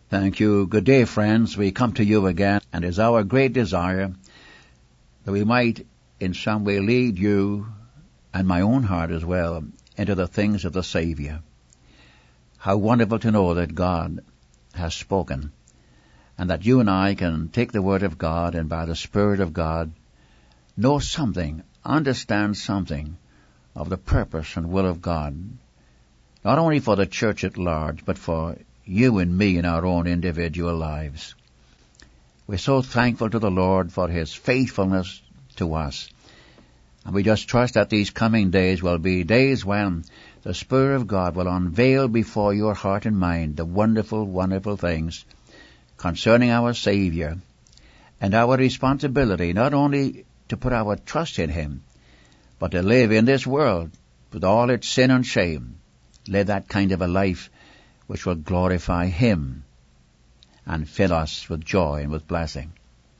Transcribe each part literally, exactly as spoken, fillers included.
Thank you. Good day, friends. We come to you again, and it is our great desire that we might in some way lead you, and my own heart as well, into the things of the Savior. How wonderful to know that God has spoken, and that you and I can take the Word of God and by the Spirit of God know something, understand something of the purpose and will of God, not only for the church at large, but for you and me in our own individual lives. We're so thankful to the Lord for His faithfulness to us. And we just trust that these coming days will be days when the Spirit of God will unveil before your heart and mind the wonderful, wonderful things concerning our Savior and our responsibility not only to put our trust in Him, but to live in this world with all its sin and shame, live that kind of a life which will glorify Him and fill us with joy and with blessing.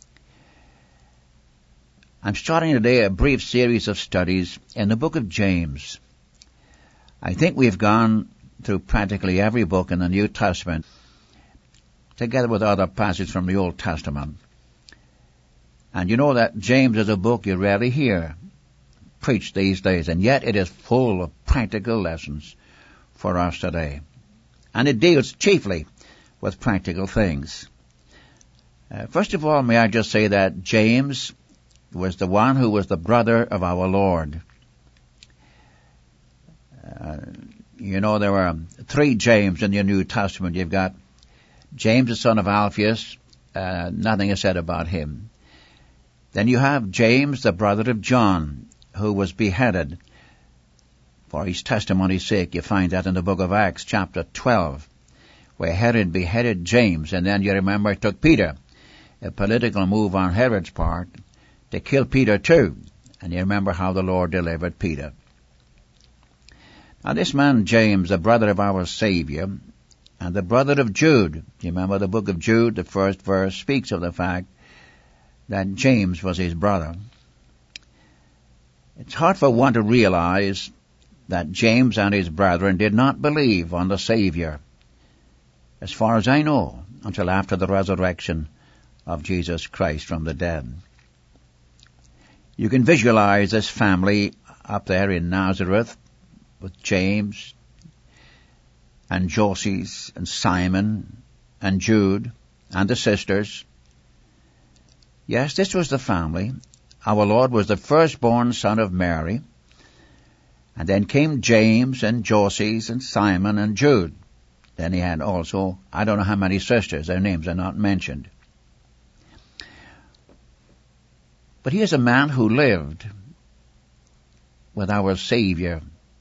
I'm starting today a brief series of studies in the book of James. I think we've gone through practically every book in the New Testament, together with other passages from the Old Testament. And you know that James is a book you rarely hear preached these days, and yet it is full of practical lessons for us today. And it deals chiefly with practical things. Uh, first of all, may I just say that James was the one who was the brother of our Lord. Uh, you know, there were three James in the New Testament. You've got James, the son of Alphaeus. Uh, nothing is said about him. Then you have James, the brother of John, who was beheaded for his testimony's sake. You find that in the book of Acts, chapter twelve, where Herod beheaded James, and then you remember it took Peter, a political move on Herod's part, to kill Peter too. And you remember how the Lord delivered Peter. Now this man James, the brother of our Savior, and the brother of Jude, you remember the book of Jude, the first verse speaks of the fact that James was his brother. It's hard for one to realize that James and his brethren did not believe on the Savior, as far as I know, until after the resurrection of Jesus Christ from the dead. You can visualize this family up there in Nazareth with James and Joses and Simon and Jude and the sisters. Yes, this was the family. Our Lord was the firstborn son of Mary. And then came James and Joses and Simon and Jude. Then he had also, I don't know how many sisters, their names are not mentioned. But here's a man who lived with our Savior.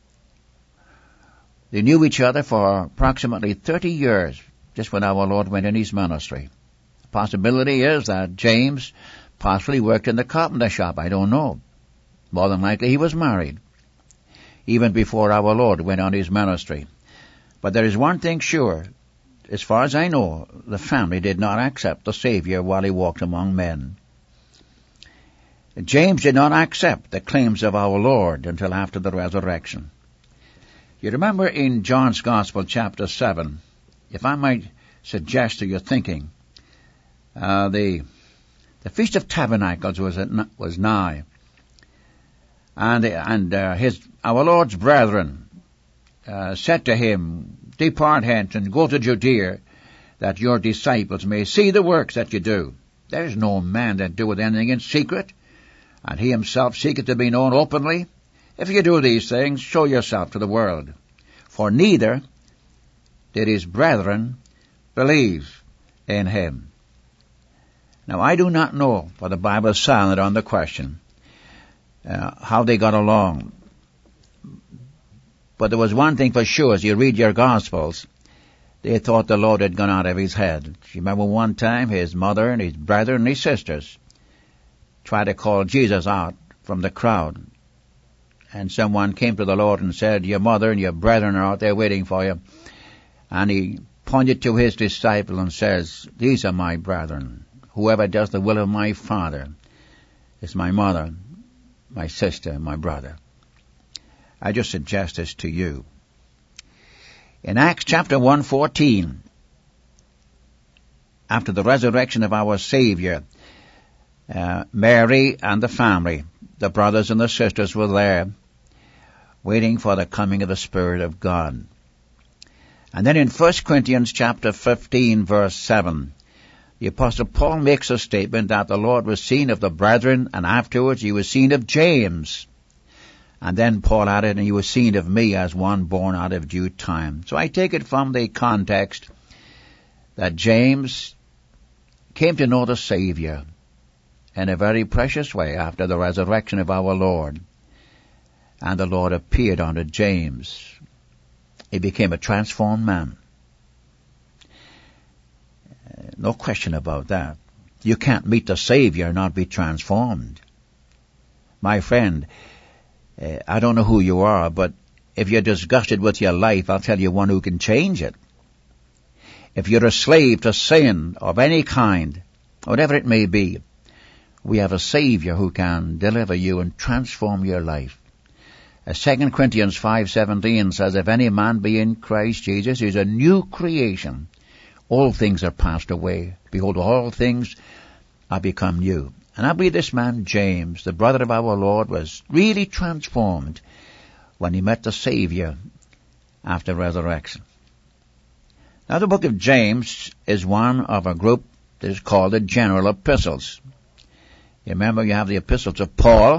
They knew each other for approximately thirty years, just when our Lord went in his ministry. The possibility is that James possibly worked in the carpenter shop, I don't know. More than likely he was married, even before our Lord went on his ministry. But there is one thing sure, as far as I know, the family did not accept the Savior while he walked among men. James did not accept the claims of our Lord until after the resurrection. You remember in John's Gospel, chapter seven, if I might suggest to your thinking, uh, the the Feast of Tabernacles was at, was nigh, and and uh, his our Lord's brethren uh, said to him, "Depart hence and go to Judea, that your disciples may see the works that you do. There is no man that doeth anything in secret, and he himself seeketh to be known openly. If you do these things, show yourself to the world." For neither did his brethren believe in him. Now I do not know, for the Bible is silent on the question, uh, how they got along. But there was one thing for sure, as you read your Gospels, they thought the Lord had gone out of his head. You remember one time his mother and his brother and his sisters tried to call Jesus out from the crowd. And someone came to the Lord and said, "Your mother and your brethren are out there waiting for you." And he pointed to his disciple and says, "These are my brethren. Whoever does the will of my Father is my mother, my sister, my brother." I just suggest this to you. In Acts chapter one fourteen, after the resurrection of our Savior, uh, Mary and the family, the brothers and the sisters were there, waiting for the coming of the Spirit of God. And then in First Corinthians chapter fifteen, verse seven, the Apostle Paul makes a statement that the Lord was seen of the brethren, and afterwards he was seen of James. And then Paul added, and he was seen of me as one born out of due time. So I take it from the context that James came to know the Savior in a very precious way after the resurrection of our Lord. And the Lord appeared unto James. He became a transformed man. No question about that. You can't meet the Savior and not be transformed. My friend, uh, I don't know who you are, but if you're disgusted with your life, I'll tell you one who can change it. If you're a slave to sin of any kind, whatever it may be, we have a Savior who can deliver you and transform your life. As Second Corinthians five seventeen says, if any man be in Christ Jesus, he is a new creation. All things are passed away. Behold, all things are become new. And I believe this man, James, the brother of our Lord, was really transformed when he met the Savior after resurrection. Now, the book of James is one of a group that is called the general epistles. You remember you have the epistles of Paul,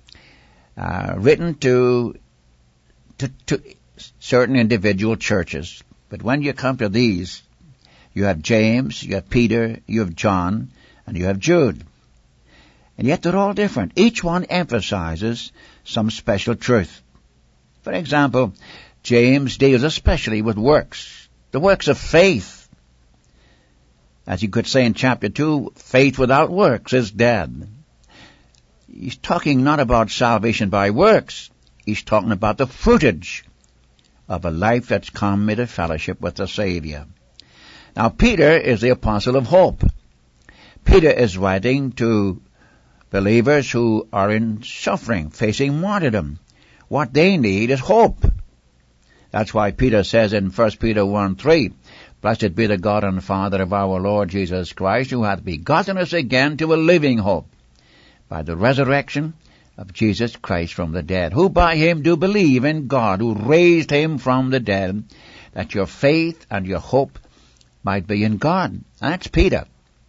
uh, written to, to, to certain individual churches. But when you come to these, you have James, you have Peter, you have John, and you have Jude. And yet they're all different. Each one emphasizes some special truth. For example, James deals especially with works, the works of faith. As you could say in chapter two, faith without works is dead. He's talking not about salvation by works. He's talking about the fruitage of a life that's come into fellowship with the Savior. Now, Peter is the apostle of hope. Peter is writing to believers who are in suffering, facing martyrdom. What they need is hope. That's why Peter says in First Peter one three, blessed be the God and Father of our Lord Jesus Christ, who hath begotten us again to a living hope, by the resurrection of Jesus Christ from the dead, who by him do believe in God, who raised him from the dead, that your faith and your hope might be in God. And that's Peter.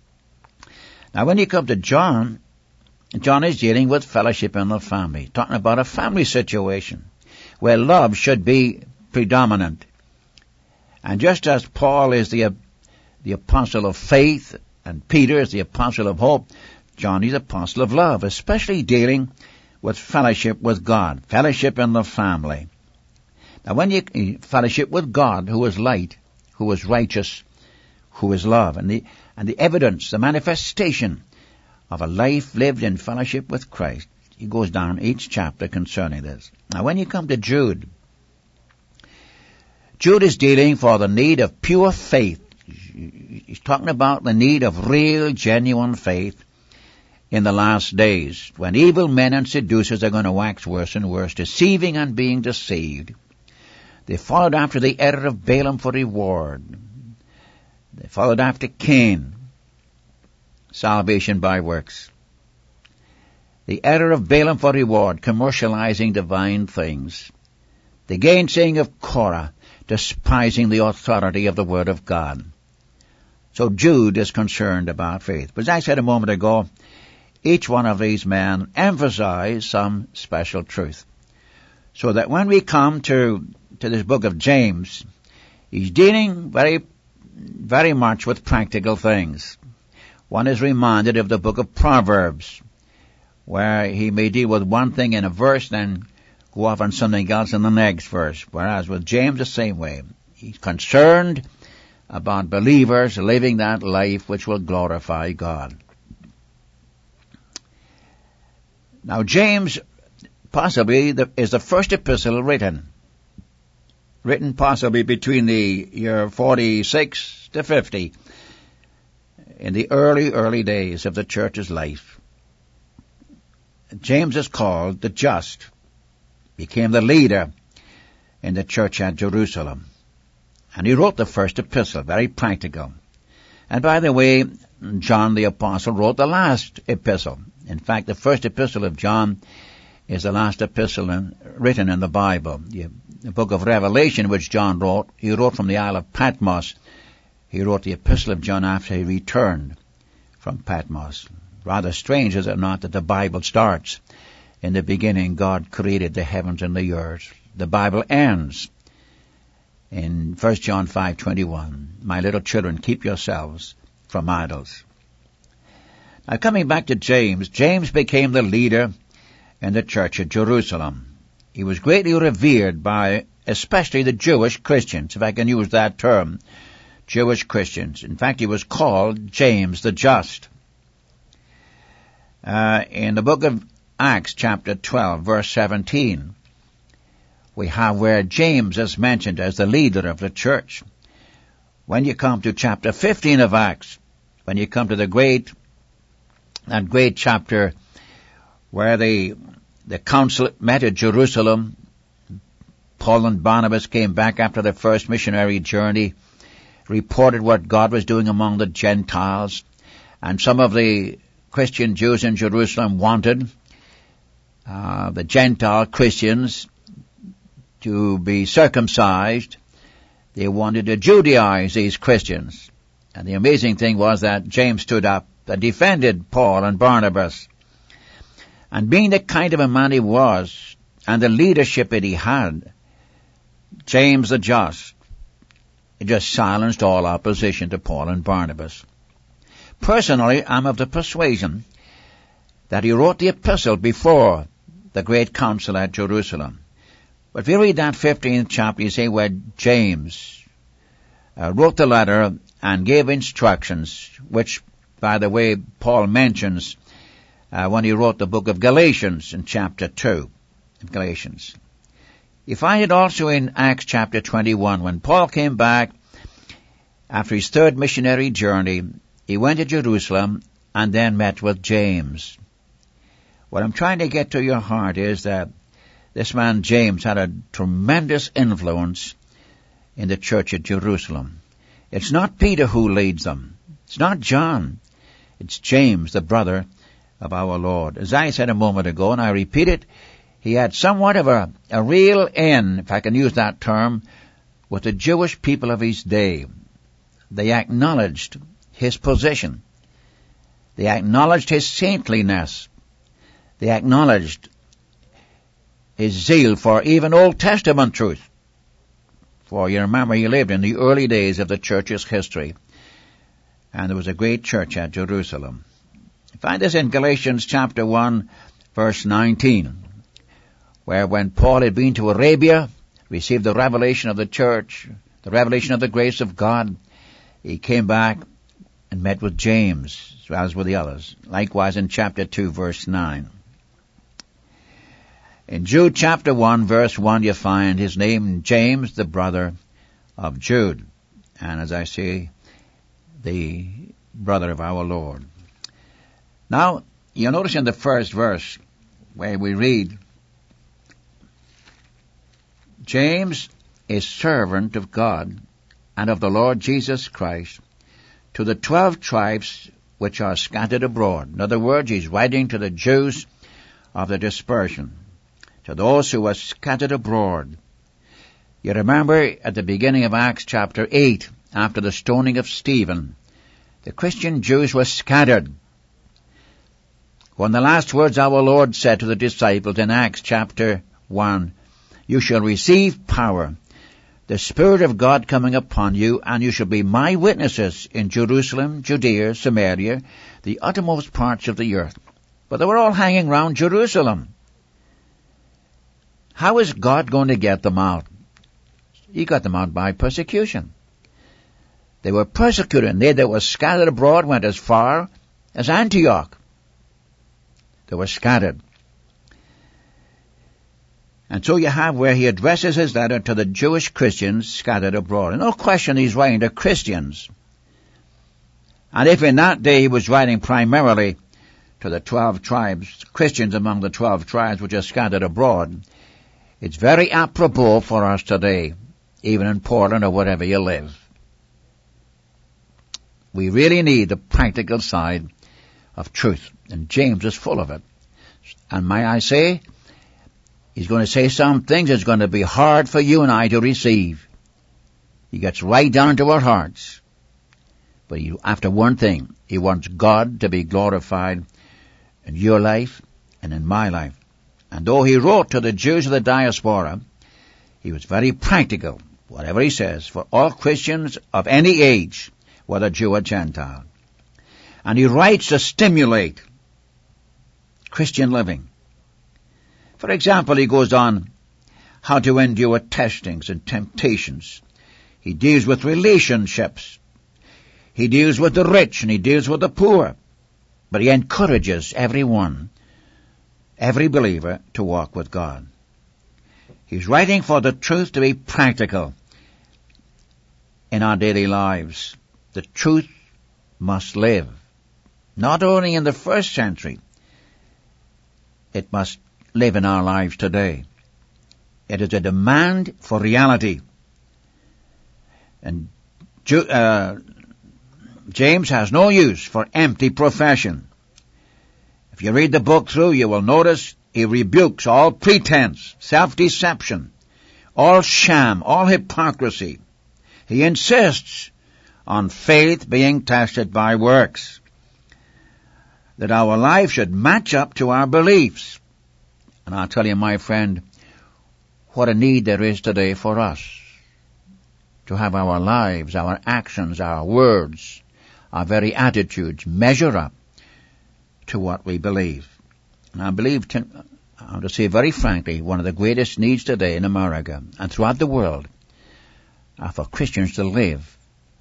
Now when you come to John, John is dealing with fellowship in the family, talking about a family situation where love should be predominant. And just as Paul is the, the apostle of faith and Peter is the apostle of hope, John is the apostle of love, especially dealing with fellowship with God, fellowship in the family. Now when you fellowship with God, who is light, who is righteous, who is love, and the, and the evidence, the manifestation of a life lived in fellowship with Christ, he goes down each chapter concerning this. Now when you come to Jude, Jude is dealing for the need of pure faith. He's talking about the need of real, genuine faith in the last days, when evil men and seducers are going to wax worse and worse, deceiving and being deceived. They followed after the error of Balaam for reward. They followed after Cain, salvation by works. The error of Balaam for reward, commercializing divine things. The gainsaying of Korah, despising the authority of the Word of God. So Jude is concerned about faith. But as I said a moment ago, each one of these men emphasize some special truth. So that when we come to, to this book of James, he's dealing very, very much with practical things. One is reminded of the book of Proverbs, where he may deal with one thing in a verse, then go off on something else in the next verse. Whereas with James, the same way. He's concerned about believers living that life which will glorify God. Now, James possibly the, is the first epistle written. Written possibly between the year forty-six to fifty, in the early, early days of the church's life. James is called the Just, became the leader in the church at Jerusalem. And he wrote the first epistle, very practical. And by the way, John the Apostle wrote the last epistle. In fact, the first epistle of John is the last epistle in, written in the Bible. The, the book of Revelation, which John wrote, he wrote from the Isle of Patmos. He wrote the epistle of John after he returned from Patmos. Rather strange, is it not, that the Bible starts, in the beginning God created the heavens and the earth. The Bible ends in First John five twenty-one. My little children, keep yourselves from idols. Now coming back to James, James became the leader in the church at Jerusalem. He was greatly revered by especially the Jewish Christians, if I can use that term, Jewish Christians. In fact, he was called James the Just. Uh, in the book of Acts chapter twelve, verse seventeen, we have where James is mentioned as the leader of the church. When you come to chapter fifteen of Acts, when you come to the great, that great chapter where the, the council met at Jerusalem, Paul and Barnabas came back after their first missionary journey, reported what God was doing among the Gentiles, and some of the Christian Jews in Jerusalem wanted uh, the Gentile Christians to be circumcised. They wanted to Judaize these Christians. And the amazing thing was that James stood up and defended Paul and Barnabas. And being the kind of a man he was, and the leadership that he had, James the Just, he just silenced all opposition to Paul and Barnabas. Personally, I'm of the persuasion that he wrote the epistle before the great council at Jerusalem. But if you read that fifteenth chapter, you see where James uh, wrote the letter and gave instructions, which, by the way, Paul mentions uh, when he wrote the book of Galatians in chapter two of Galatians. You find it also in Acts chapter twenty-one. When Paul came back after his third missionary journey, he went to Jerusalem and then met with James. What I'm trying to get to your heart is that this man James had a tremendous influence in the church at Jerusalem. It's not Peter who leads them. It's not John. It's James, the brother of our Lord. As I said a moment ago, and I repeat it, he had somewhat of a, a real in, if I can use that term, with the Jewish people of his day. They acknowledged his position. They acknowledged his saintliness. They acknowledged his zeal for even Old Testament truth. For you remember, he lived in the early days of the church's history, and there was a great church at Jerusalem. You find this in Galatians chapter one, verse nineteen, where when Paul had been to Arabia, received the revelation of the church, the revelation of the grace of God, he came back and met with James, as well as with the others. Likewise in chapter two, verse nine. In Jude chapter one, verse one, you find his name, James, the brother of Jude. And as I say, the brother of our Lord. Now, you'll notice in the first verse where we read, James, a servant of God and of the Lord Jesus Christ, to the twelve tribes which are scattered abroad. In other words, he's writing to the Jews of the dispersion, to those who were scattered abroad. You remember at the beginning of Acts chapter eight, after the stoning of Stephen, the Christian Jews were scattered. When the last words our Lord said to the disciples in Acts chapter one, you shall receive power, the Spirit of God coming upon you, and you shall be my witnesses in Jerusalem, Judea, Samaria, the uttermost parts of the earth. But they were all hanging round Jerusalem. How is God going to get them out? He got them out by persecution. They were persecuted, and they that were scattered abroad went as far as Antioch. They were scattered. And so you have where he addresses his letter to the Jewish Christians scattered abroad. And no question he's writing to Christians. And if in that day he was writing primarily to the twelve tribes, Christians among the twelve tribes which are scattered abroad, it's very apropos for us today, even in Portland or wherever you live. We really need the practical side of truth. And James is full of it. And may I say, he's going to say some things that's going to be hard for you and I to receive. He gets right down to our hearts. But he, after one thing, he wants God to be glorified in your life and in my life. And though he wrote to the Jews of the diaspora, he was very practical, whatever he says, for all Christians of any age, whether Jew or Gentile. And he writes to stimulate Christian living. For example, he goes on how to endure testings and temptations. He deals with relationships. He deals with the rich and he deals with the poor. But he encourages everyone, every believer, to walk with God. He's writing for the truth to be practical in our daily lives. The truth must live. Not only in the first century, it must live in our lives today. It is a demand for reality. And uh, James has no use for empty profession. If you read the book through, you will notice he rebukes all pretense, self-deception, all sham, all hypocrisy. He insists on faith being tested by works, that our life should match up to our beliefs. And I'll tell you, my friend, what a need there is today for us to have our lives, our actions, our words, our very attitudes measure up to what we believe. And I believe, to, I want to say very frankly, one of the greatest needs today in America and throughout the world are for Christians to live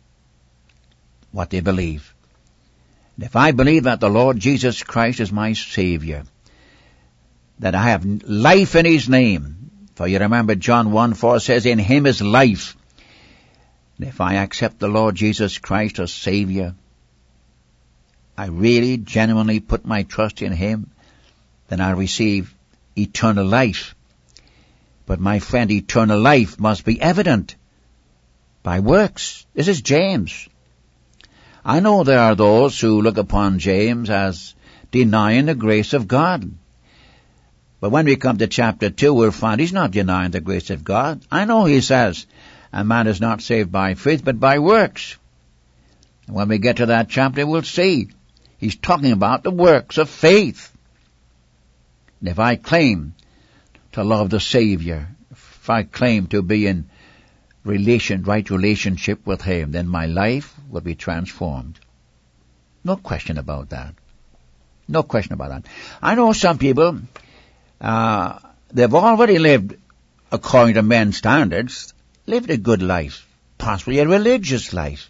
what they believe. And if I believe that the Lord Jesus Christ is my Savior, that I have life in His name, for you remember John one four says, in Him is life. And if I accept the Lord Jesus Christ as Savior, I really genuinely put my trust in Him, then I receive eternal life. But my friend, eternal life must be evident by works. This is James. I know there are those who look upon James as denying the grace of God. But when we come to chapter two, we'll find he's not denying the grace of God. I know he says, a man is not saved by faith, but by works. And when we get to that chapter, we'll see he's talking about the works of faith. And if I claim to love the Savior, if I claim to be in relation, right relationship with Him, then my life will be transformed. No question about that. No question about that. I know some people, uh, they've already lived according to men's standards, lived a good life, possibly a religious life.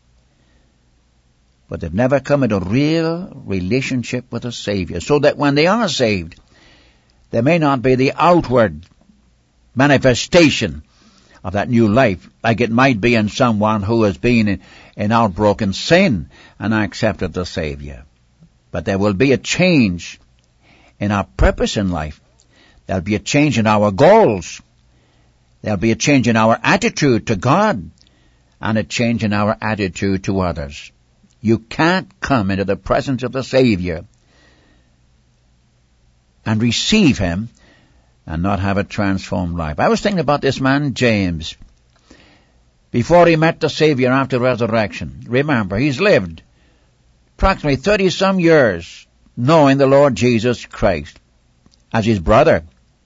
But they've never come into real relationship with the Savior, so that when they are saved, there may not be the outward manifestation of that new life, like it might be in someone who has been in, in outbroken sin and accepted the Savior. But there will be a change in our purpose in life. There'll be a change in our goals. There'll be a change in our attitude to God and a change in our attitude to others. You can't come into the presence of the Savior and receive Him and not have a transformed life. I was thinking about this man, James. Before he met the Savior after resurrection, remember, he's lived approximately thirty-some years knowing the Lord Jesus Christ as his brother.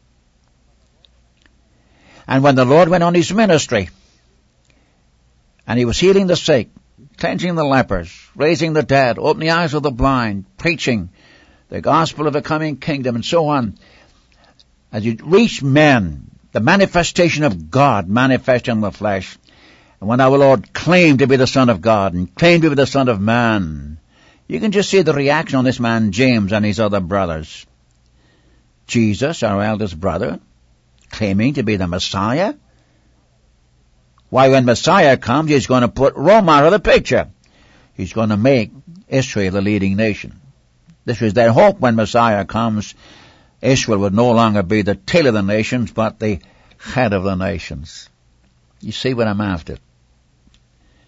And when the Lord went on his ministry, and he was healing the sick, cleansing the lepers, raising the dead, opening the eyes of the blind, preaching the gospel of the coming kingdom, and so on, as you reach men, the manifestation of God manifest in the flesh. And when our Lord claimed to be the Son of God and claimed to be the Son of Man, you can just see the reaction on this man James and his other brothers. Jesus, our eldest brother, claiming to be the Messiah. Why, when Messiah comes, he's going to put Rome out of the picture. He's going to make Israel the leading nation. This was their hope when Messiah comes. Israel would no longer be the tail of the nations, but the head of the nations. You see what I'm after.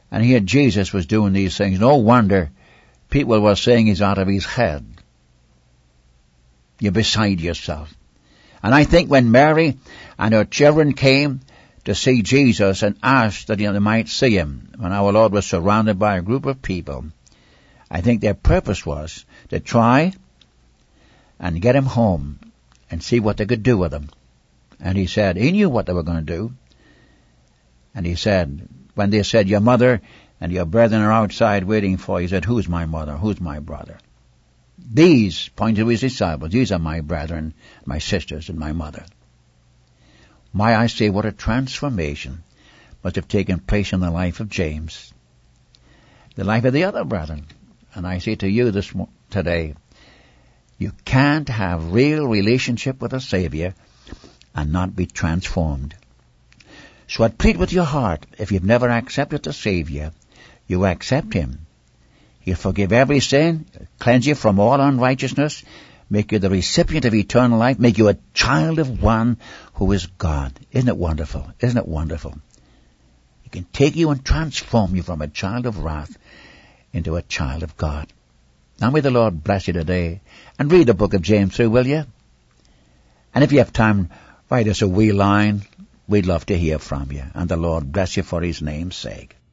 And here Jesus was doing these things. No wonder people were saying he's out of his head. You're beside yourself. And I think when Mary and her children came to see Jesus and asked that they might see him, when our Lord was surrounded by a group of people, I think their purpose was to try and get him home and see what they could do with him. And he said, he knew what they were going to do. And he said, when they said, your mother and your brethren are outside waiting for you, he said, who's my mother? Who's my brother? These, pointed to his disciples, these are my brethren, my sisters, and my mother. My, I say, what a transformation must have taken place in the life of James, the life of the other brethren. And I say to you this today, you can't have real relationship with a Savior and not be transformed. So I plead with your heart, if you've never accepted the Savior, you accept him. He'll forgive every sin, cleanse you from all unrighteousness, make you the recipient of eternal life, make you a child of one who is God. Isn't it wonderful? Isn't it wonderful? He can take you and transform you from a child of wrath into a child of God. Now may the Lord bless you today. And read the book of James through, will you? And if you have time, write us a wee line. We'd love to hear from you. And the Lord bless you for his name's sake.